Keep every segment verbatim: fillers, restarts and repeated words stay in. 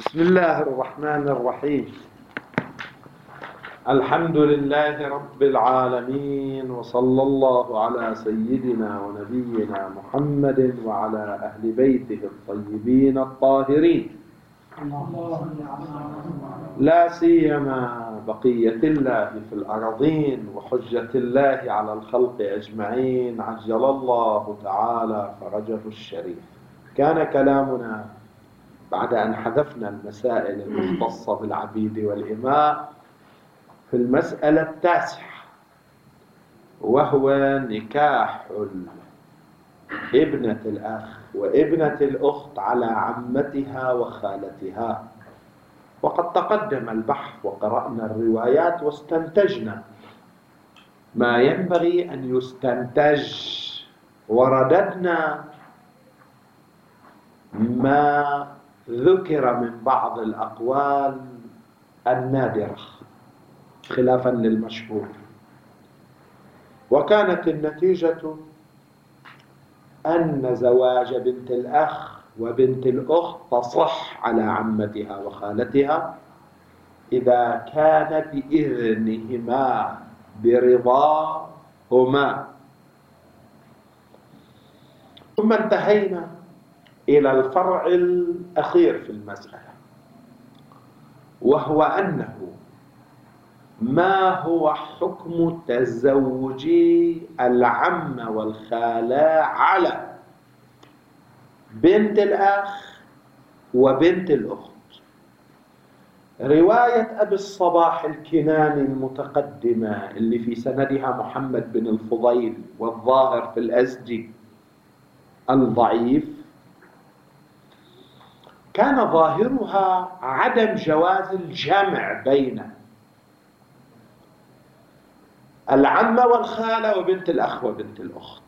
بسم الله الرحمن الرحيم. الحمد لله رب العالمين، وصلى الله على سيدنا ونبينا محمد وعلى أهل بيته الطيبين الطاهرين، لا سيما بقية الله في الأرضين وحجة الله على الخلق أجمعين، عجل الله تعالى فرجه الشريف. كان كلامنا بعد أن حذفنا المسائل المختصة بالعبيد والإماء في المسألة التاسعة، وهو نكاح ابنة الأخ وابنة الأخت على عمتها وخالتها. وقد تقدم البحث وقرأنا الروايات واستنتجنا ما ينبغي أن يستنتج، ورددنا ما ذكر من بعض الأقوال النادرة خلافا للمشهور. وكانت النتيجة أن زواج بنت الأخ وبنت الأخت تصح على عمتها وخالتها إذا كان بإذنهما برضاهما. ثم انتهينا إلى الفرع الأخير في المسألة، وهو أنه ما هو حكم تزوج العم والخالة على بنت الأخ وبنت الأخت. رواية أبي الصباح الكناني المتقدمة اللي في سندها محمد بن الفضيل والظاهر في الأزدي الضعيف، كان ظاهرها عدم جواز الجمع بين العمة والخالة وبنت الأخ وبنت الأخت،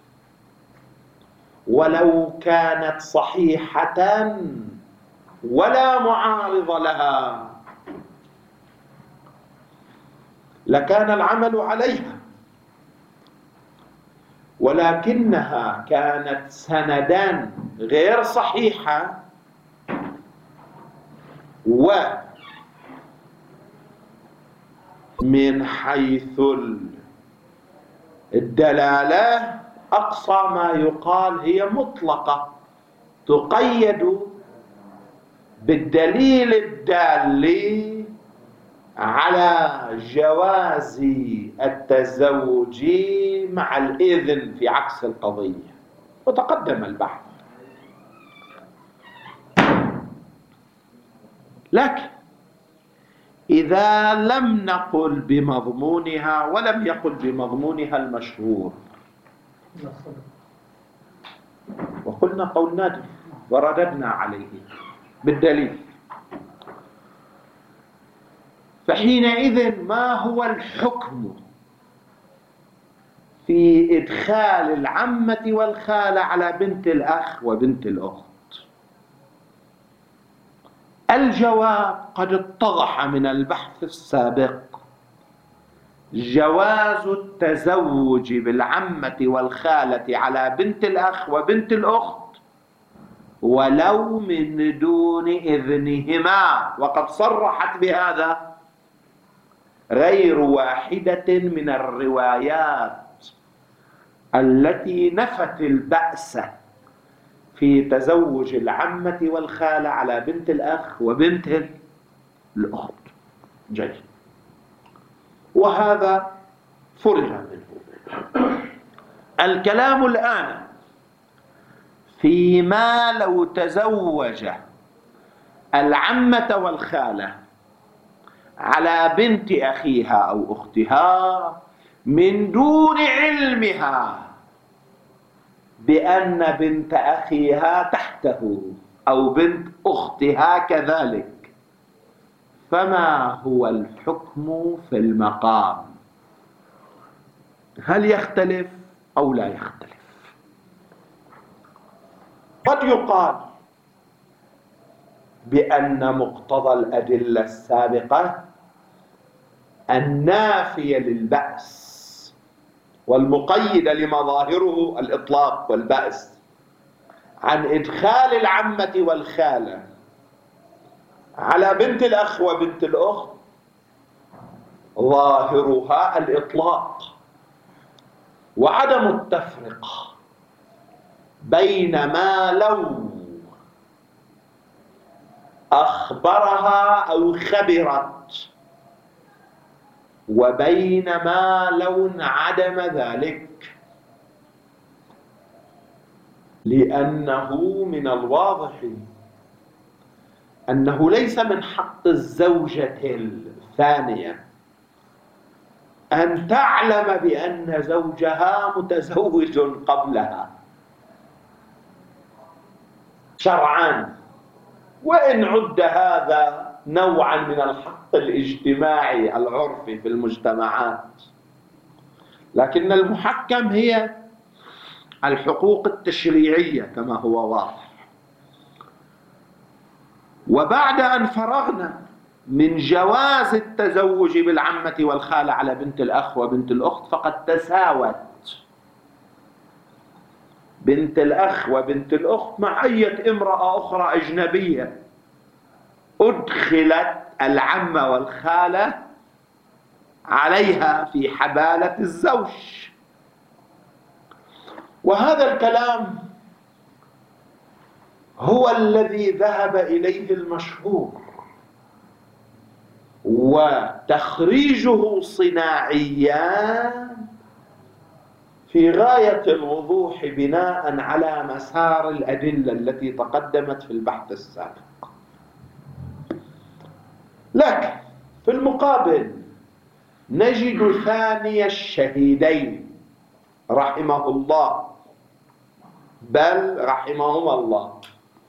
ولو كانت صحيحة ولا معارض لها لكان العمل عليها، ولكنها كانت سندان غير صحيحة، ومن حيث الدلالة أقصى ما يقال هي مطلقة، تقيد بالدليل الدال على جواز التزوج مع الإذن في عكس القضية. وتقدم البحث. لكن إذا لم نقل بمضمونها ولم يقل بمضمونها المشهور، وقلنا قول نادر ورددنا عليه بالدليل، فحينئذ ما هو الحكم في إدخال العمة والخالة على بنت الأخ وبنت الأخت؟ الجواب قد اتضح من البحث السابق: جواز التزوج بالعمة والخالة على بنت الأخ وبنت الأخت ولو من دون إذنهما. وقد صرحت بهذا غير واحدة من الروايات التي نفت البأس في تزوج العمة والخالة على بنت الأخ وبنت الأخت. جيد. وهذا فرغ منه. الكلام الآن فيما لو تزوج العمة والخالة على بنت أخيها أو أختها من دون علمها بأن بنت أخيها تحته أو بنت أختها كذلك، فما هو الحكم في المقام؟ هل يختلف أو لا يختلف؟ قد يقال بأن مقتضى الأدلة السابقة النافية للبأس والمقيد لمظاهره الإطلاق والبأس عن إدخال العمة والخالة على بنت الأخ وبنت الأخت ظاهرها الإطلاق وعدم التفرقة، بينما لو أخبرها أو خبرت، وبينما لو انعدم ذلك، لأنه من الواضح أنه ليس من حق الزوجة الثانية أن تعلم بأن زوجها متزوج قبلها شرعاً، وإن عد هذا نوعاً من الحق الاجتماعي العرفي في المجتمعات، لكن المحكم هي الحقوق التشريعية كما هو واضح. وبعد أن فرغنا من جواز التزوج بالعمة والخالة على بنت الأخ وبنت الأخت، فقد تساوت بنت الأخ وبنت الأخت مع أي امرأة أخرى أجنبية أدخلت العمة والخالة عليها في حبالة الزوج. وهذا الكلام هو الذي ذهب إليه المشهور، وتخريجه صناعيا في غاية الوضوح بناء على مسار الأدلة التي تقدمت في البحث السابق. لكن في المقابل نجد ثاني الشهيدين رحمه الله، بل رحمهما الله،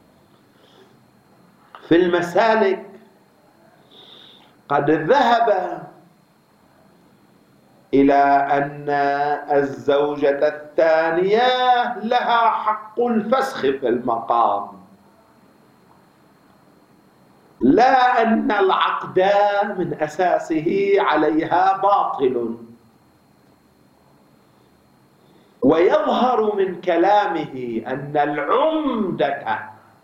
في المسالك قد ذهب إلى أن الزوجة الثانية لها حق الفسخ في المقام، لا أن العقد من أساسه عليها باطل. ويظهر من كلامه أن العمدة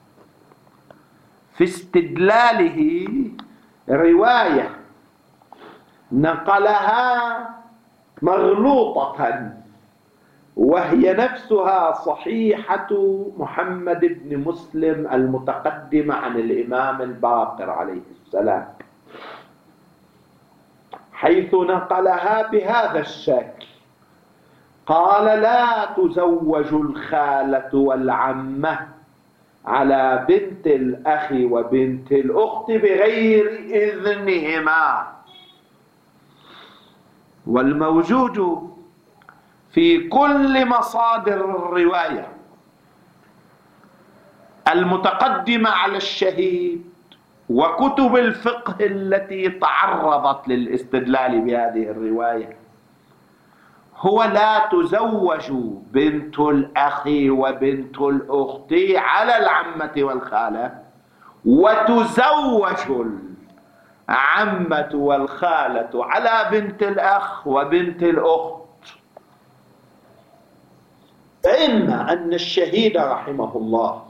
في استدلاله رواية نقلها مغلوطة، وهي نفسها صحيحة محمد بن مسلم المتقدمة عن الإمام الباقر عليه السلام، حيث نقلها بهذا الشكل: قال: لا تزوج الخالة والعمة على بنت الأخ وبنت الأخت بغير إذنهما. والموجود في كل مصادر الرواية المتقدمة على الشهيد وكتب الفقه التي تعرضت للاستدلال بهذه الرواية هو: لا تزوج بنت الأخ وبنت الأخت على العمة والخالة، وتزوج العمة والخالة على بنت الأخ وبنت الأخت. فإما أن الشهيد رحمه الله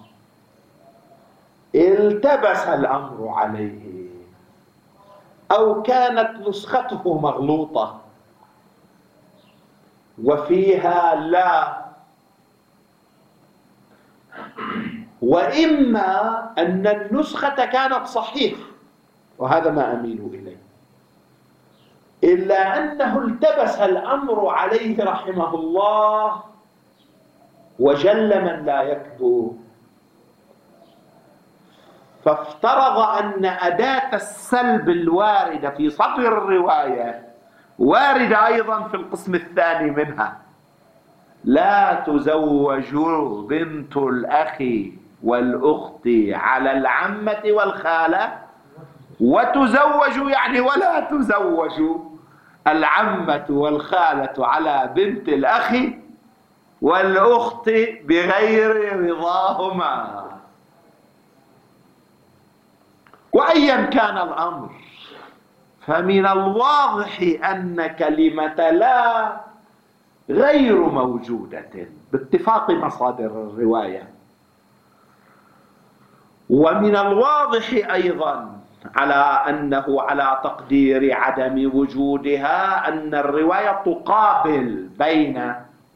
التبس الأمر عليه، أو كانت نسخته مغلوطة وفيها لا، وإما أن النسخة كانت صحيحة، وهذا ما أميل إليه، إلا أنه التبس الأمر عليه رحمه الله وجل من لا يكذب، فافترض أن أداة السلب الواردة في صدر الرواية واردة أيضا في القسم الثاني منها: لا تزوج بنت الأخ والأخت على العمة والخالة، وتزوج يعني ولا تزوج العمة والخالة على بنت الأخ والأخت بغير رضاهما. وأيا كان الأمر، فمن الواضح أن كلمة لا غير موجودة باتفاق مصادر الرواية، ومن الواضح أيضا على أنه على تقدير عدم وجودها أن الرواية تقابل بين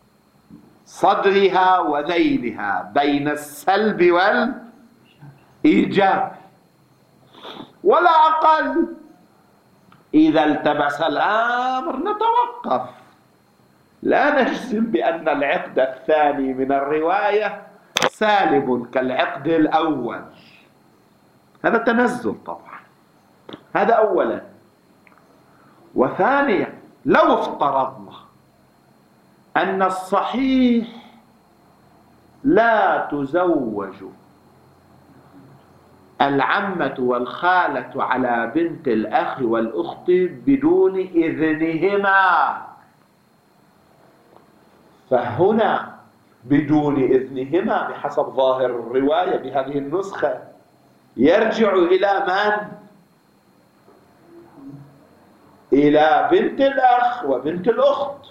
صدرها وذيلها، بين السلب والإيجاب، ولا أقل. إذا التبس الأمر نتوقف، لا نجزم بأن العقد الثاني من الرواية سالب كالعقد الأول، هذا تنزل طبعا. هذا أولا. وثانيا، لو افترضنا أن الصحيح لا تزوج العمة والخالة على بنت الأخ والأخت بدون إذنهما، فهنا بدون إذنهما بحسب ظاهر الرواية بهذه النسخة يرجع إلى من؟ إلى بنت الأخ وبنت الأخت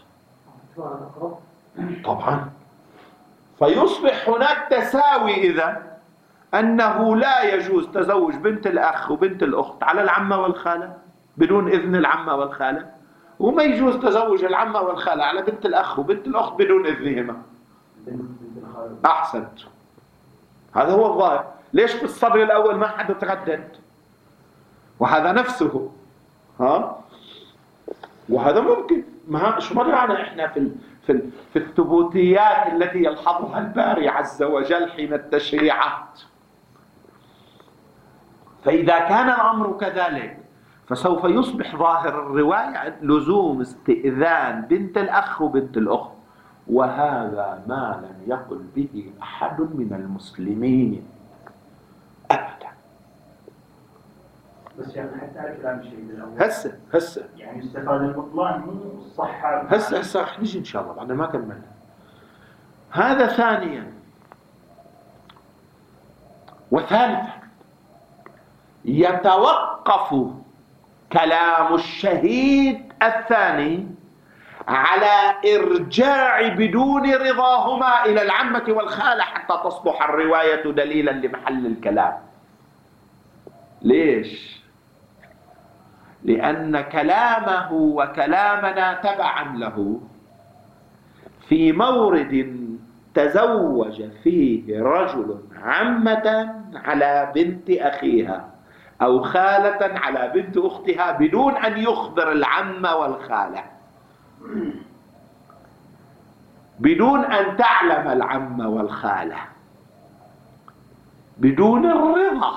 طبعا. فيصبح هناك تساوي إذن، أنه لا يجوز تزوج بنت الأخ وبنت الأخت على العمة والخالة بدون إذن العمة والخالة، وما يجوز تزوج العمة والخالة على بنت الأخ وبنت الأخت بدون إذنهما. أحسنت، هذا هو الظاهر. ليش في الصدر الأول ما حد تردد؟ وهذا نفسه، ها، وهذا ممكن. ما شو مرعنا احنا في ال في ال في الثبوتيات التي يلحظها الباري عز وجل حين التشريعات. فإذا كان الأمر كذلك فسوف يصبح ظاهر الرواية لزوم استئذان بنت الأخ وبنت الأخت، وهذا ما لم يقل به أحد من المسلمين أبدا. بس يعني حتى على كلام الشيخ الأول هسه هسه يعني استفاد البطلان مو الصحة. هسه هسه رح نجي إن شاء الله بعد ما كملنا هذا. ثانيا وثالثا، يتوقف كلام الشهيد الثاني على إرجاع بدون رضاهما إلى العمة والخالة حتى تصبح الرواية دليلا لمحل الكلام. ليش؟ لأن كلامه وكلامنا تبعا له في مورد تزوج فيه رجل عمة على بنت أخيها أو خالة على بنت أختها بدون أن يخبر العمة والخالة، بدون أن تعلم العمة والخالة، بدون الرضا،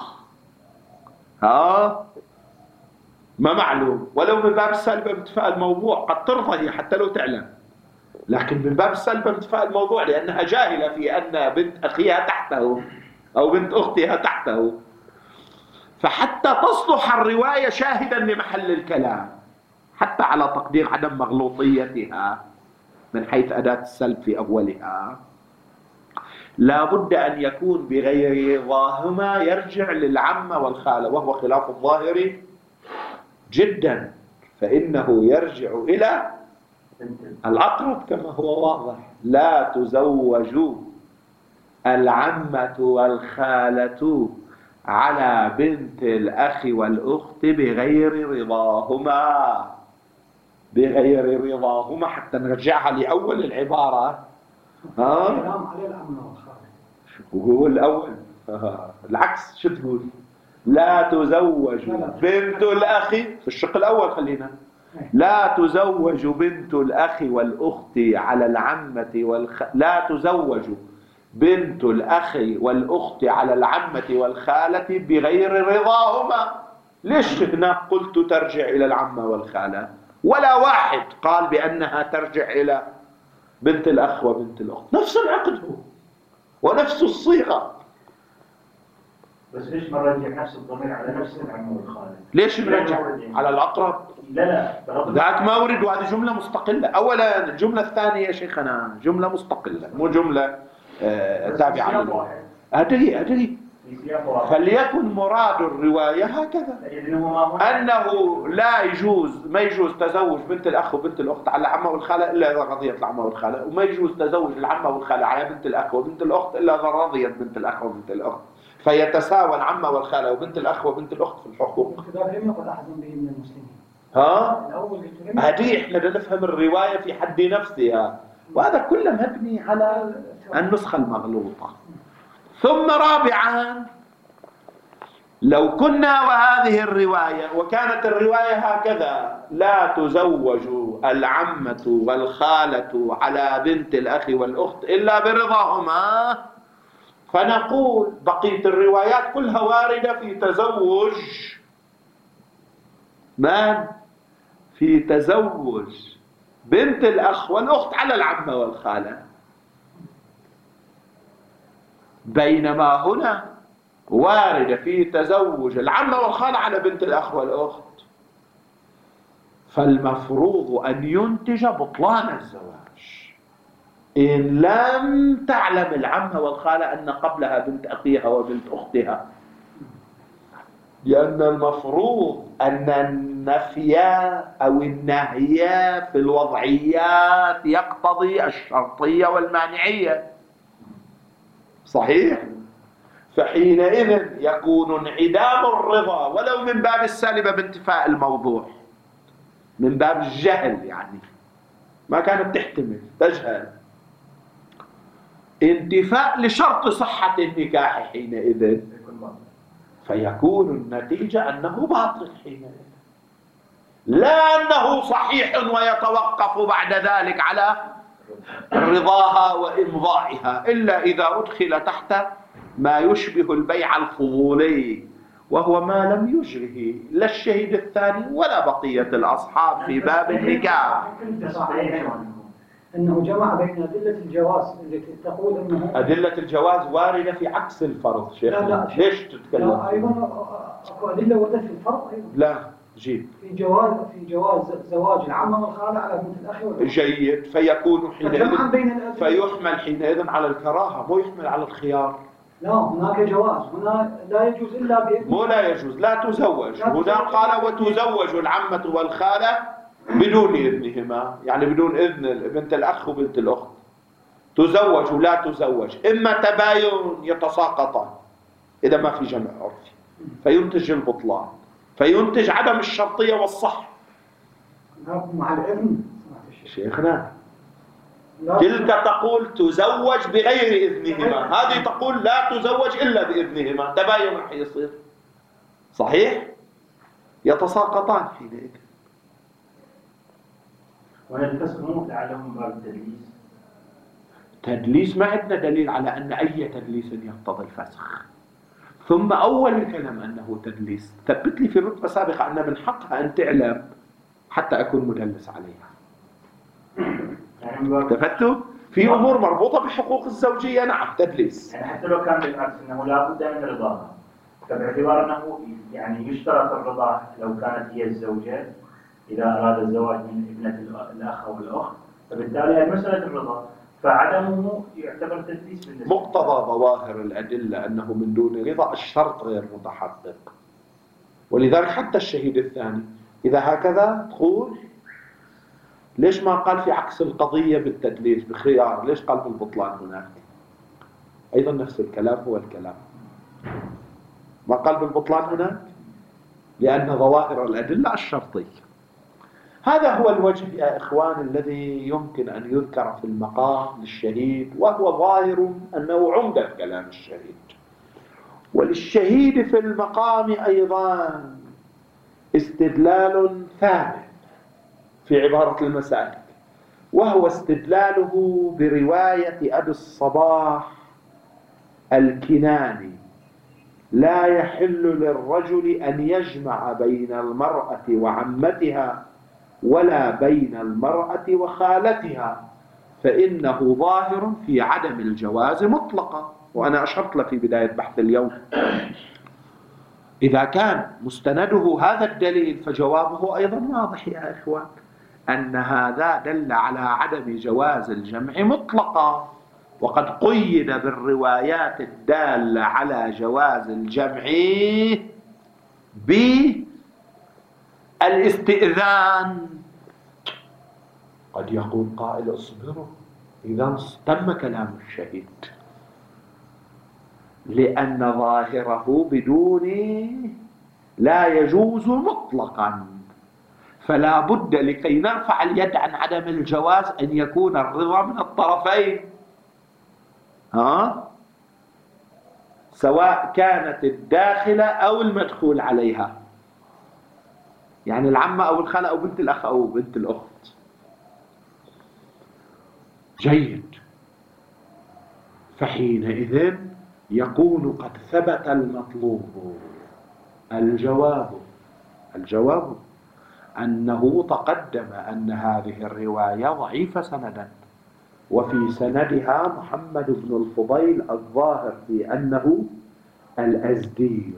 ها، ما معلوم. ولو من باب السلب بانتفاء الموضوع قد ترضى هي حتى لو تعلم، لكن من باب السلب بانتفاء الموضوع لأنها جاهلة في أن بنت أخيها تحته أو بنت أختها تحته. فحتى تصلح الرواية شاهدا لمحل الكلام حتى على تقدير عدم مغلوطيتها من حيث أداة السلب في أولها، لا بد أن يكون بغير رضاهما يرجع للعمة والخالة، وهو خلاف الظاهر جدا، فإنه يرجع إلى الأقرب كما هو واضح. لا تزوج العمة والخالة على بنت الأخ والأخت بغير رضاهما، بغير رضاهما حتى نرجعها لأول العبارة. ها؟ كلام عليه العمة والخالة. هو الأول العكس. شو تقول؟ لا تزوج بنت الأخ في الشق الأول. خلينا لا تزوج بنت الأخ والأخت على العمة والخ لا تزوج بنت الأخ والأخت على العمة والخالة بغير رضاهما. ليش هنا قلت ترجع إلى العمة والخالة؟ ولا واحد قال بأنها ترجع إلى بنت الأخ وبنت الأخت. نفس العقد هو ونفس الصيغة. بس ليش ما نرجع نفس الضمير على نفس العمة والخالة؟ ليش نرجع على الأقرب؟ لا لا ذاك مورد، وهذه جملة مستقلة. أولا الجملة الثانية يا شيخنا جملة مستقلة مو جملة آه تابعة له. أدري أدري فليكن مراد الرواية هكذا أنه لا يجوز ما يجوز تزوج بنت الأخ وبنت الأخت على العمة والخالة إلا إذا رضيت العمة والخالة، وما يجوز تزوج العمة والخالة على بنت الأخ وبنت الأخت إلا إذا رضيت بنت الأخ وبنت الأخت. فيتساوى العمة والخالة وبنت الأخ وبنت الأخت في الحقوق. ذاك لم يقل أحد به من المسلمين. ها؟ الأول قلت لم هذه احنا بدنا نفهم الرواية في حد نفسها، وهذا كله مبني على النسخة المغلوطة. ثم رابعا، لو كنا وهذه الرواية وكانت الرواية هكذا: لا تزوج العمة والخالة على بنت الأخ والأخت إلا برضاهما، فنقول بقية الروايات كلها واردة في تزوج من؟ في تزوج بنت الأخ والأخت على العمة والخالة، بينما هنا واردة في تزوج العمة والخالة على بنت الأخ والأخت. فالمفروض أن ينتج بطلان الزواج إن لم تعلم العمة والخالة أن قبلها بنت أخيها وبنت أختها، لأن المفروض أن النفي أو النهي في الوضعيات يقتضي الشرطية والمانعية، صحيح؟ فحينئذ يكون انعدام الرضا ولو من باب السالبة بانتفاء الموضوع، من باب الجهل، يعني ما كانت تحتمل، تجهل، انتفاء لشرط صحة النكاح حينئذ، فيكون النتيجة أنه باطل حينئذ، لا أنه صحيح ويتوقف بعد ذلك على رضاها وإمضائها، إلا إذا أدخل تحت ما يشبه البيع الفضولي، وهو ما لم يجره لا الشهيد الثاني ولا بقية الأصحاب في باب النكاح. أنه جمع بين أدلة الجواز التي تقول أنه أدلة الجواز واردة في عكس الفرض شيخ. لا لا ليش تتكلم؟ لا أيضا أكو أدلة وردت في الفرض أيضا. لا جيد. في جواز في جواز زواج العمة والخالة على بنت الأخ والأخت. جيد، فيكون حينئذ بين فيحمل حينئذ على الكراهة، مو يحمل على الخيار. لا، هناك جواز، هنا لا يجوز إلا بإذن. مو لا يجوز، لا تزوج. هنا قال وتزوج العمة والخالة بدون إذنهما، يعني بدون إذن بنت الأخ وبنت الأخت. تزوج ولا تزوج، إما تباين يتساقطان إذا ما في جمع عرفي، فينتج البطلان، فينتج عدم الشرطية والصح. مع الإذن شيخنا تلك تقول تزوج بغير إذنهما، هذه تقول لا تزوج إلا بإذنهما، تباين حيصير، صحيح؟ يتساقطان حينئذ. وهل الفسق مو لعلهم باب التدليس؟ تدليس ما عندنا دليل على أن أي تدليس يقتضي الفسخ. ثم أول الكلام أنه تدليس، ثبت لي في رتبة سابقة أن من حقها أن تعلم حتى أكون مدلس عليها. تفتوا؟ في أمور مربوطة بحقوق الزوجية، نعم تدليس. يعني حتى لو كان بالعكس أنه لا بد من رضاها، فباعتبار أنه يعني يشترط الرضا لو كانت هي الزوجة إذا أراد الزواج من ابنة الأخ أو الأخت، فبالتالي هي مسألة الرضا، فعدمه يعتبر تدليس بالنسبة. مقتضى ظواهر الأدلة أنه من دون رضا الشرط غير متحقق، ولذلك حتى الشهيد الثاني إذا هكذا تقول ليش ما قال في عكس القضية بالتدليس بخيار؟ ليش قال بالبطلان هناك؟ أيضا نفس الكلام هو الكلام، ما قال بالبطلان هناك لأن ظواهر الأدلة الشرطية. هذا هو الوجه يا إخوان الذي يمكن أن يذكر في المقام للشهيد، وهو ظاهر أنه عمدة كلام الشهيد. وللشهيد في المقام أيضا استدلال ثابت في عبارة المسالك، وهو استدلاله برواية أبي الصباح الكناني: لا يحل للرجل أن يجمع بين المرأة وعمتها ولا بين المرأة وخالتها، فإنه ظاهر في عدم الجواز مطلقا. وأنا أشرت له في بداية بحث اليوم إذا كان مستنده هذا الدليل فجوابه أيضا واضح يا إخوان، أن هذا دل على عدم جواز الجمع مطلقا، وقد قيد بالروايات الدالة على جواز الجمع بالاستئذان. قد يقول قائل اصبروا، إذا تم كلام الشهيد، لأن ظاهره بدون لا يجوز مطلقا، فلا بد لكي نرفع اليد عن عدم الجواز أن يكون الرضا من الطرفين، ها؟ سواء كانت الداخلة أو المدخول عليها، يعني العمة أو الخالة أو بنت الأخ أو بنت الأخت. جيد. فحينئذ يكون قد ثبت المطلوب. الجواب الجواب أنه تقدم أن هذه الرواية ضعيفة سندا، وفي سندها محمد بن الفضيل الظاهر في أنه الأزدي.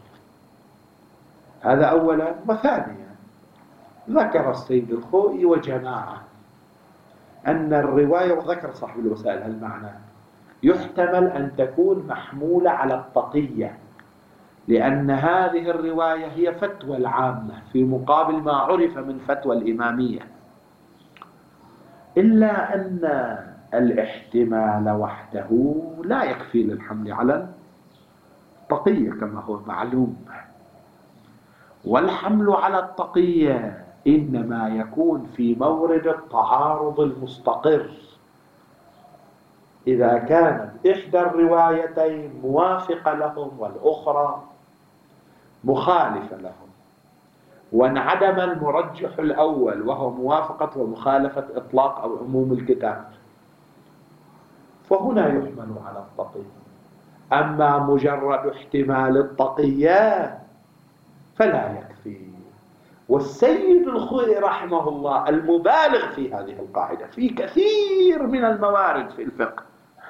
هذا أولا. وثانيا ذكر السيد الخوئي وجماعة أن الرواية، وذكر صاحب الوسائل هالمعنى، يحتمل أن تكون محمولة على التقية، لأن هذه الرواية هي فتوى العامة في مقابل ما عرف من فتوى الإمامية، إلا أن الاحتمال وحده لا يكفي للحمل على التقية كما هو معلوم. والحمل على التقية إنما يكون في مورد التعارض المستقر، إذا كانت إحدى الروايتين موافقة لهم والأخرى مخالفة لهم، وانعدم المرجح الأول وهو موافقة ومخالفة إطلاق أو عموم الكتاب، فهنا يحمل على التقية. أما مجرد احتمال التقية فلا يكفي. والسيد الخوئي رحمه الله المبالغ في هذه القاعدة في كثير من الموارد في الفقه،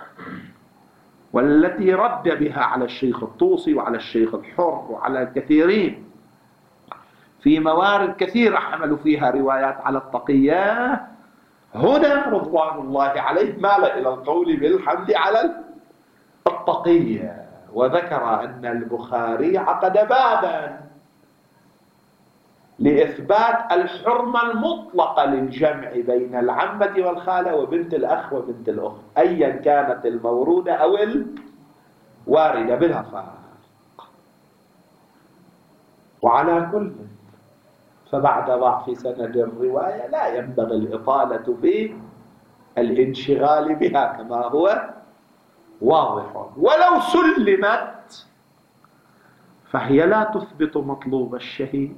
والتي رد بها على الشيخ الطوسي وعلى الشيخ الحر وعلى الكثيرين، في موارد كثيرة حملوا فيها روايات على التقية، هنا رضوان الله عليه مال إلى القول بالحمل على التقية، وذكر أن البخاري عقد بابا لإثبات الحرمة المطلقة للجمع بين العمة والخالة وبنت الأخ وبنت الأخت، أيا كانت المورودة أو الواردة بلا فرق. وعلى كل، فبعد ضعف سند الرواية لا ينبغي الإطالة بالانشغال بها كما هو واضح، ولو سلمت فهي لا تثبت مطلوب الشهيد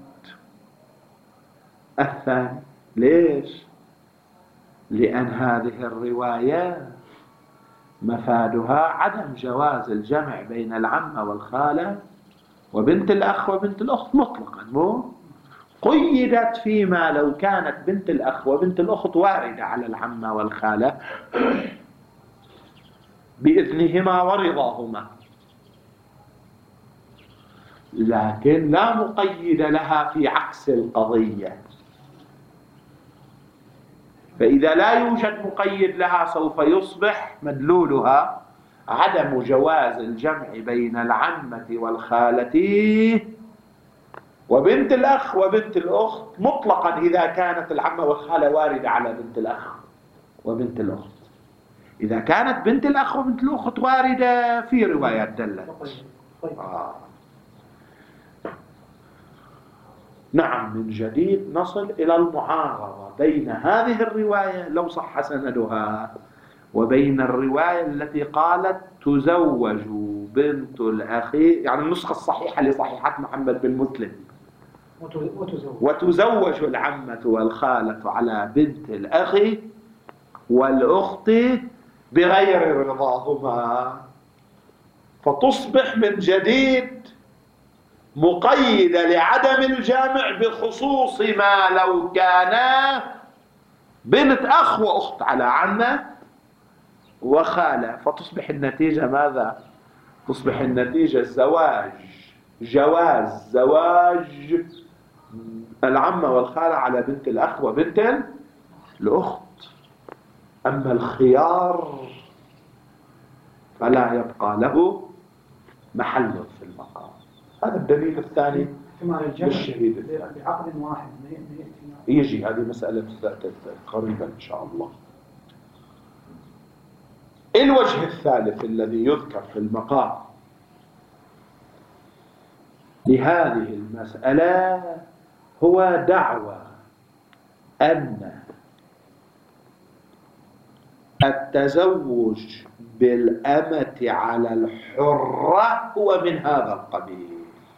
الثاني. ليش؟ لأن هذه الرواية مفادها عدم جواز الجمع بين العمة والخالة وبنت الأخ وبنت الأخت مطلقا، مو قيدت فيما لو كانت بنت الأخ وبنت الأخت واردة على العمة والخالة بإذنهما ورضاهما، لكن لا مقيد لها في عكس القضية. فإذا لا يوجد مقيد لها سوف يصبح مدلولها عدم جواز الجمع بين العمة والخالة وبنت الأخ وبنت الأخت مطلقا إذا كانت العمة والخالة واردة على بنت الأخ وبنت الأخت. إذا كانت بنت الأخ وبنت الأخت واردة في روايات دلت. آه. نعم، من جديد نصل إلى المعارضة بين هذه الرواية لو صح سندها وبين الرواية التي قالت تزوج بنت الأخ، يعني النسخة الصحيحة لصحيحة محمد بن مسلم، وتزوج, وتزوج العمة والخالة على بنت الأخ والأخت بغير رضاهما، فتصبح من جديد مقيدة لعدم الجامع بخصوص ما لو كان بنت أخ وأخت على عمة وخالة، فتصبح النتيجة ماذا؟ تصبح النتيجة زواج جواز زواج العمة والخالة على بنت الأخ وبنت الأخت. أما الخيار فلا يبقى له محل في المقام. هذا الدليل الثاني للشهيد الثاني بعقد واحد يجي. هذه مسألة قريبا إن شاء الله. الوجه الثالث الذي يذكر في المقام لهذه المسألة هو دعوى أن التزوج بالأمة على الحرة هو من هذا القبيل،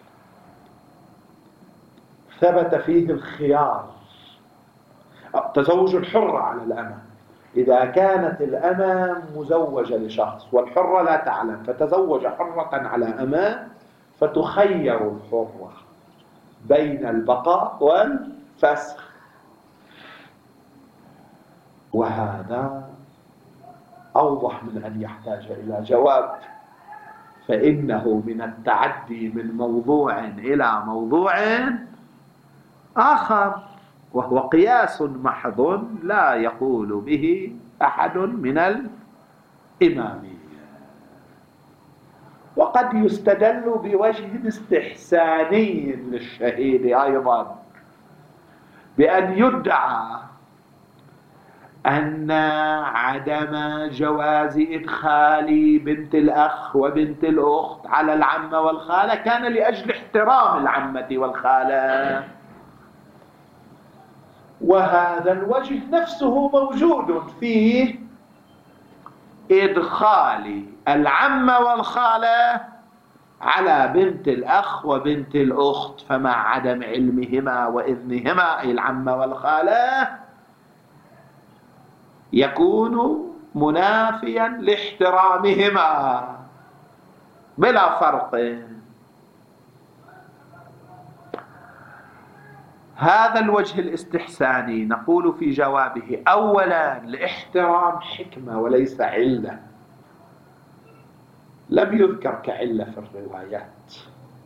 ثبت فيه الخيار. تزوج الحرة على الأمة إذا كانت الأمة مزوجة لشخص والحرة لا تعلم فتزوج حرة على أمة، فتخير الحرة بين البقاء والفسخ، وهذا أوضح من أن يحتاج إلى جواب، فإنه من التعدي من موضوع إلى موضوع آخر، وهو قياس محض لا يقول به أحد من الإمامية. وقد يستدل بوجه استحساني للشهيد أيضا بأن يدعى أن عدم جواز إدخال بنت الأخ وبنت الأخت على العمة والخالة كان لأجل احترام العمة والخالة، وهذا الوجه نفسه موجود في إدخال العمة والخالة على بنت الأخ وبنت الأخت، فمع عدم علمهما وإذنهما أي العمة والخالة يكون منافيا لاحترامهما بلا فرق. هذا الوجه الاستحساني نقول في جوابه: أولا لاحترام حكمة وليس علة، لم يذكر كعلة في الروايات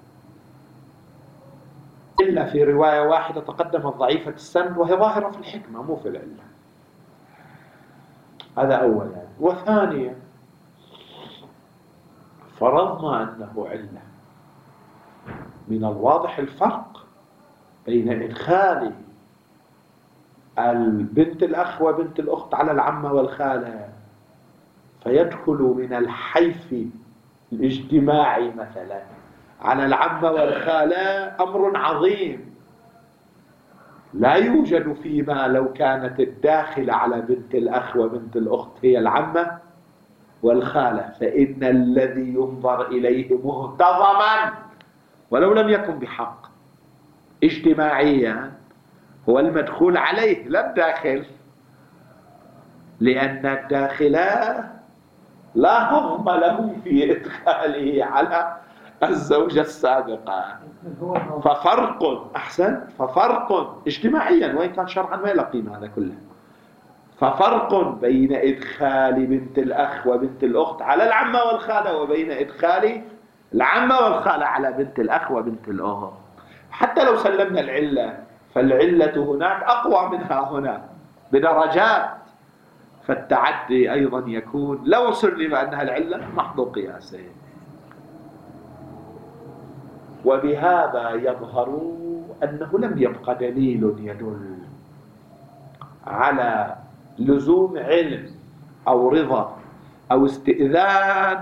إلا في رواية واحدة تقدمت ضعيفة السند وهي ظاهرة في الحكمة مو في العلة. هذا أولا. وثانيا فرضنا أنه علة، من الواضح الفرق بين إدخال البنت الأخ وبنت الأخت على العمة والخالة فيدخل من الحيث الاجتماعي مثلا على العمة والخالة أمر عظيم لا يوجد فيما لو كانت الداخلة على بنت الأخ وبنت الأخت هي العمة والخالة، فإن الذي ينظر إليه مهتضما ولو لم يكن بحق اجتماعيا هو المدخول عليه لا الداخل، لأن الداخل لا هضم له في إدخاله على الزوجة السابقة، ففرق أحسن ففرق اجتماعيا وإن كان شرعا ما له قيمة هذا كله، ففرق بين إدخال بنت الأخ وبنت الأخت على العمة والخالة وبين إدخال العمة والخالة على بنت الأخ وبنت الأخت. حتى لو سلمنا العلة فالعلة هناك أقوى منها هنا بدرجات، فالتعدي أيضا يكون لو سلم أنها العلة محض قياسين. وبهذا يظهر أنه لم يبقى دليل يدل على لزوم علم أو رضا أو استئذان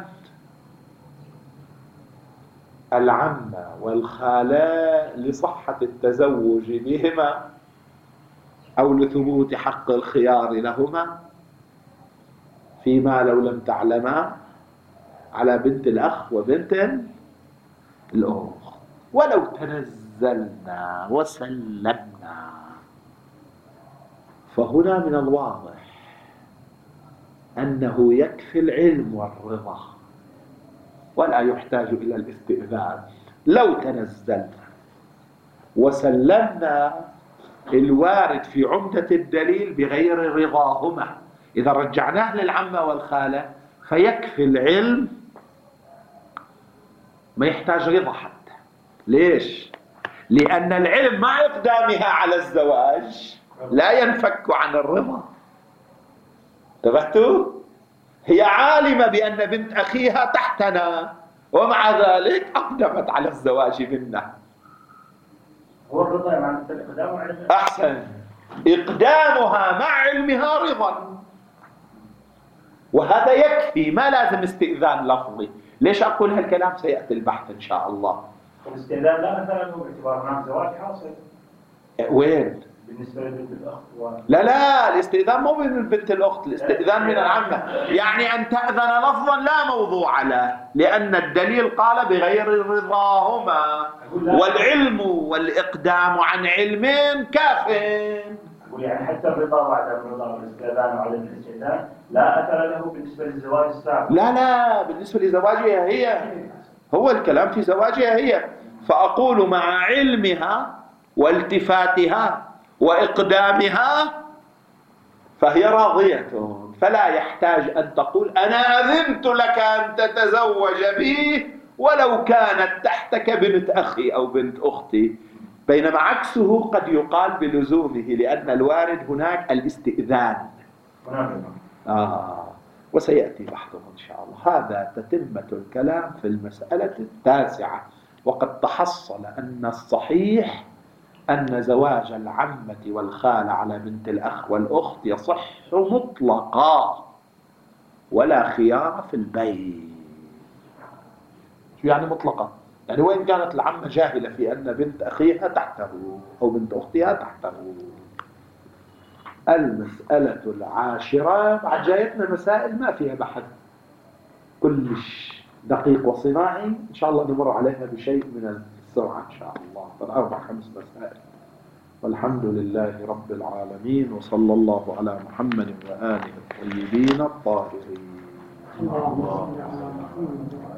العمة والخالة لصحة التزوج بهما أو لثبوت حق الخيار لهما فيما لو لم تعلما على بنت الأخ وبنت الأخت. ولو تنزلنا وسلمنا فهنا من الواضح أنه يكفي العلم والرضا ولا يحتاج إلى الاستئذان. لو تنزلنا وسلمنا الوارد في عمدة الدليل بغير رضاهما، إذا رجعناه للعمة والخالة فيكفي العلم ما يحتاج رضا حتى. ليش؟ لأن العلم مع إقدامها على الزواج لا ينفك عن الرضا. انتبهتوا؟ هي عالمة بأن بنت أخيها تحتنا ومع ذلك أقدمت على الزواج منا. هو الرضا مع الإقدام وعلمها أحسن، إقدامها مع علمها رضا، وهذا يكفي ما لازم استئذان لفظي. ليش أقول هالكلام؟ سيأتي البحث إن شاء الله. الاستئذان لا أثر له باعتبار هناك زواج حاصل. وين؟ بالنسبة لبنت الأخت و... لا لا، الاستئذان مو من البنت الأخت، الاستئذان من العمة. يعني أن تأذن لفظا لا موضوع له، لأن الدليل قال بغير رضاهما، والعلم والإقدام عن علم كاف. يعني حتى الرضا وعدم الرضا والاستئذان وعدم الاستئذان لا أثر له بالنسبة للزواج السابق. لا لا، بالنسبة لزواجها هي، هو الكلام في زواجها هي. فأقول مع علمها والتفاتها وإقدامها فهي راضية، فلا يحتاج أن تقول أنا أذنت لك أن تتزوج بي ولو كانت تحتك بنت أخي أو بنت أختي. بينما عكسه قد يقال بلزومه، لأن الوارد هناك الاستئذان. آه وسيأتي بحثه إن شاء الله. هذا تتمة الكلام في المسألة التاسعة. وقد تحصل أن الصحيح أن زواج العمة والخالة على بنت الأخ والأخت يصح مطلقا ولا خيار في البيع. شو يعني مطلقا؟ يعني وين كانت العمة جاهلة في أن بنت أخيها تحته أو بنت أختها تحته. المسألة العاشرة، بعد جايتنا مسائل ما فيها بحث كلش دقيق وصناعي، إن شاء الله نمر عليها بشيء من السرعة إن شاء الله. فالأربع خمس مسائل. والحمد لله رب العالمين، وصلى الله على محمد وآله الطيبين الطاهرين.